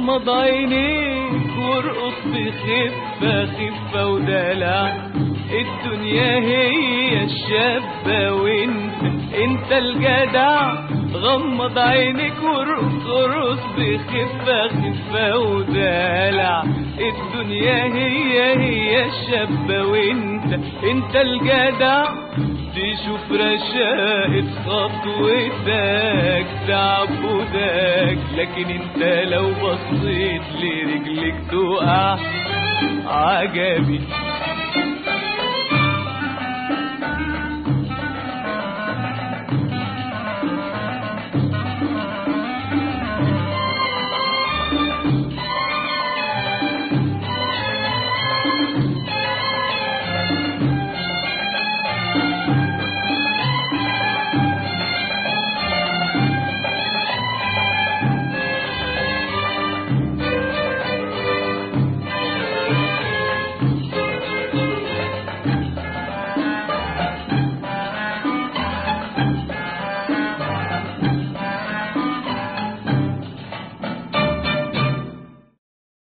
غمض عينيك وارقص بخفة خفة ودلع. الدنيا هي الشابة وانت الجدع. غمض عينيك وارقص بخفة خفة ودلع. الدنيا هي الشابة وانت الجدع. تشوف رشاقة خطوتك تعبدك، لكن انت لو بصيت لرجلك تقع. عجبي